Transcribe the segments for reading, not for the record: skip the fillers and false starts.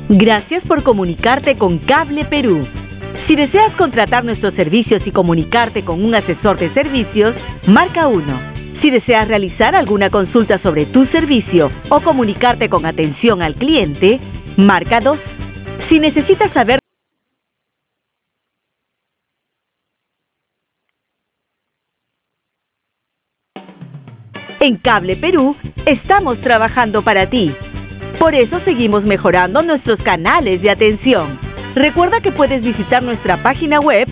Gracias por comunicarte con Cable Perú. Si deseas contratar nuestros servicios y comunicarte con un asesor de servicios, marca 1. Si deseas realizar alguna consulta sobre tu servicio o comunicarte con atención al cliente, marca 2. Si necesitas saber en Cable Perú, estamos trabajando para ti. Por eso seguimos mejorando nuestros canales de atención. Recuerda que puedes visitar nuestra página web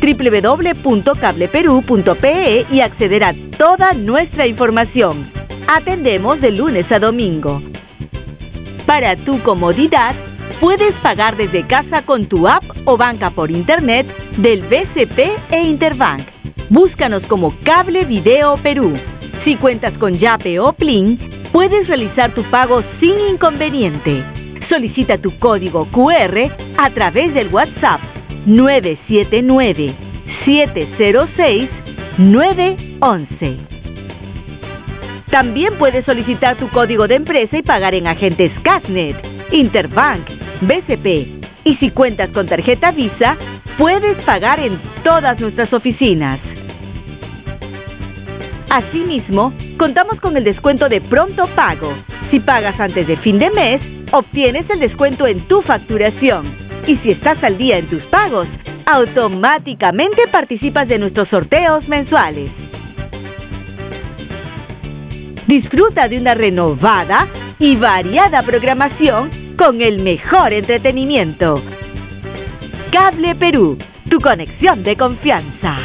www.cableperú.pe y acceder a toda nuestra información. Atendemos de lunes a domingo. Para tu comodidad, puedes pagar desde casa con tu app o banca por internet del BCP e Interbank. Búscanos como Cable Video Perú. Si cuentas con Yape o Plin, puedes realizar tu pago sin inconveniente. Solicita tu código QR a través del WhatsApp 979-706-911. También puedes solicitar tu código de empresa y pagar en agentes Casnet, Interbank, BCP. Y si cuentas con tarjeta Visa, puedes pagar en todas nuestras oficinas. Asimismo, contamos con el descuento de pronto pago. Si pagas antes de fin de mes, obtienes el descuento en tu facturación. Y si estás al día en tus pagos, automáticamente participas de nuestros sorteos mensuales. Disfruta de una renovada y variada programación con el mejor entretenimiento. Cable Perú, tu conexión de confianza.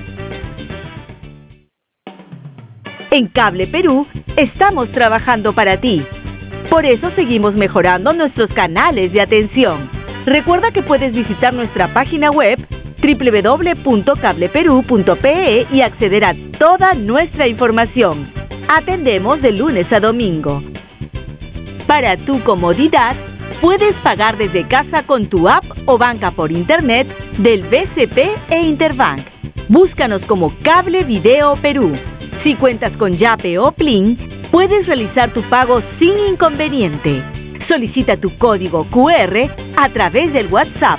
En Cable Perú, estamos trabajando para ti. Por eso seguimos mejorando nuestros canales de atención. Recuerda que puedes visitar nuestra página web www.cableperú.pe y acceder a toda nuestra información. Atendemos de lunes a domingo. Para tu comodidad, puedes pagar desde casa con tu app o banca por internet del BCP e Interbank. Búscanos como Cable Video Perú. Si cuentas con Yape o Plin, puedes realizar tu pago sin inconveniente. Solicita tu código QR a través del WhatsApp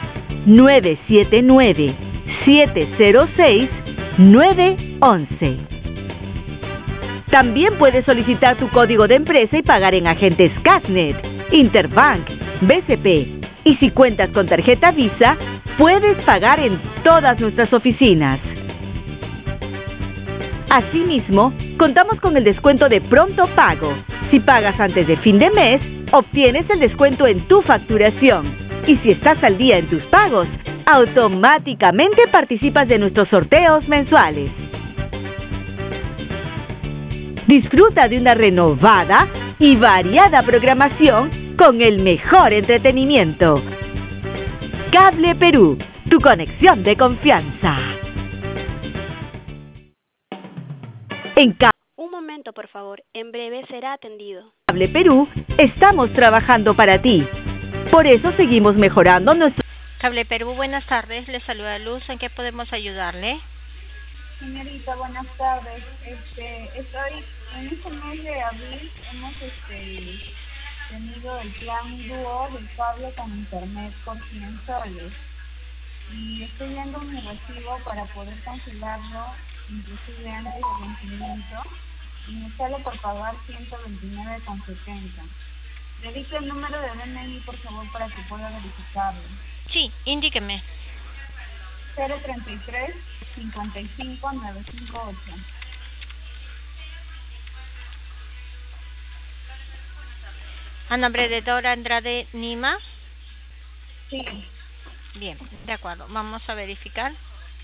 979-706-911. También puedes solicitar tu código de empresa y pagar en agentes Casnet, Interbank, BCP. Y si cuentas con tarjeta Visa, puedes pagar en todas nuestras oficinas. Asimismo, contamos con el descuento de pronto pago. Si pagas antes de fin de mes, obtienes el descuento en tu facturación. Y si estás al día en tus pagos, automáticamente participas de nuestros sorteos mensuales. Disfruta de una renovada y variada programación con el mejor entretenimiento. Cable Perú, tu conexión de confianza. Un momento, por favor. En breve será atendido. Cable Perú, estamos trabajando para ti. Por eso seguimos mejorando nuestro... Cable Perú, buenas tardes. Le saluda Luz. ¿En qué podemos ayudarle? Señorita, buenas tardes. Estoy en este mes de abril hemos tenido el plan dúo del cable con internet por 100 soles. Y estoy viendo mi recibo para poder cancelarlo inclusive antes del vencimiento y me sale por pagar 129,70. Le dije el número de DNI, por favor, para que pueda verificarlo. Sí, indíqueme. 033 55 958. ¿A nombre de Dora Andrade Nima? Sí. Bien, de acuerdo. Vamos a verificar.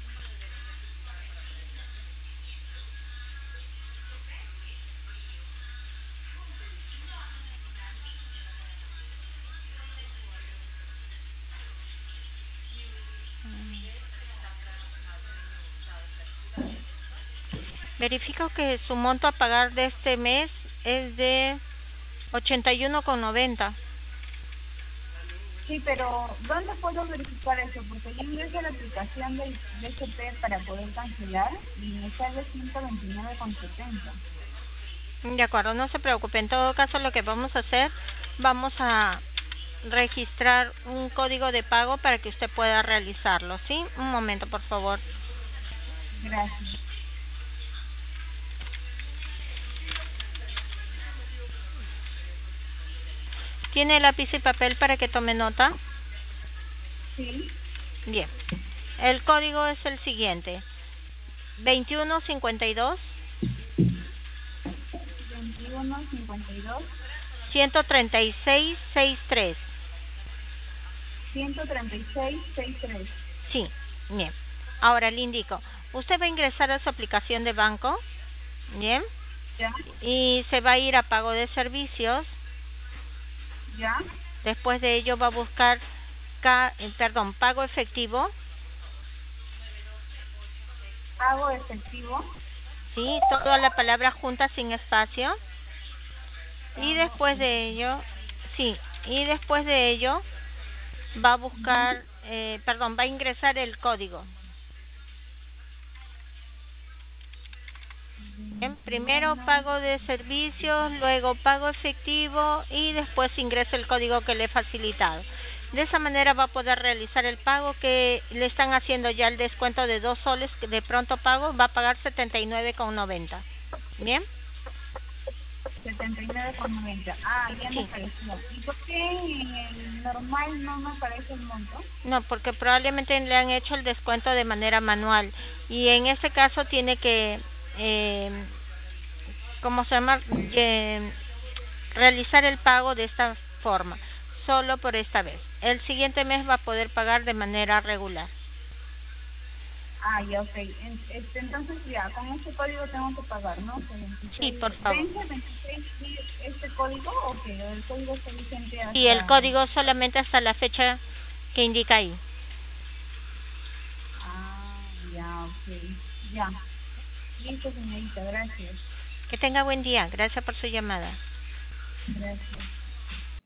Verifico que su monto a pagar de este mes es de 81,90. Sí, pero ¿dónde puedo verificar eso? Porque yo ingreso a la aplicación del BCP para poder cancelar y me sale 129,70. De acuerdo, no se preocupe. En todo caso, lo que vamos a hacer, vamos a registrar un código de pago para que usted pueda realizarlo, ¿sí? Un momento, por favor. Gracias. ¿Tiene lápiz y papel para que tome nota? Sí. Bien. El código es el siguiente: 2152 2152 13663. 13663. Sí, bien. Ahora le indico, usted va a ingresar a su aplicación de banco, bien, ¿Ya? y se va a ir a pago de servicios. ¿Ya? Después de ello va a buscar pago efectivo. Pago efectivo. Sí, toda la palabra junta sin espacio. Y después de ello, va a buscar, va a ingresar el código. Bien, primero pago de servicios, luego pago efectivo y después ingresa el código que le he facilitado. De esa manera va a poder realizar el pago que le están haciendo ya el descuento de 2 soles de pronto pago, va a pagar 79,90. ¿Bien? 79,90. Ah, ya me Sí. apareció. ¿Y por qué en el normal no me aparece el monto? No, porque probablemente le han hecho el descuento de manera manual y en ese caso tiene que, ¿cómo se llama? Realizar el pago de esta forma, solo por esta vez. El siguiente mes va a poder pagar de manera regular. Ah, ya, ok. Entonces ya, con este código tengo que pagar, ¿no? Sí, por favor. ¿Vence 26 este código o qué? ¿O el código está vigente hasta...? Y el código solamente hasta la fecha que indica ahí. Ah, ya, ok. Ya. Listo, señorita, gracias. Que tenga buen día. Gracias por su llamada. Gracias.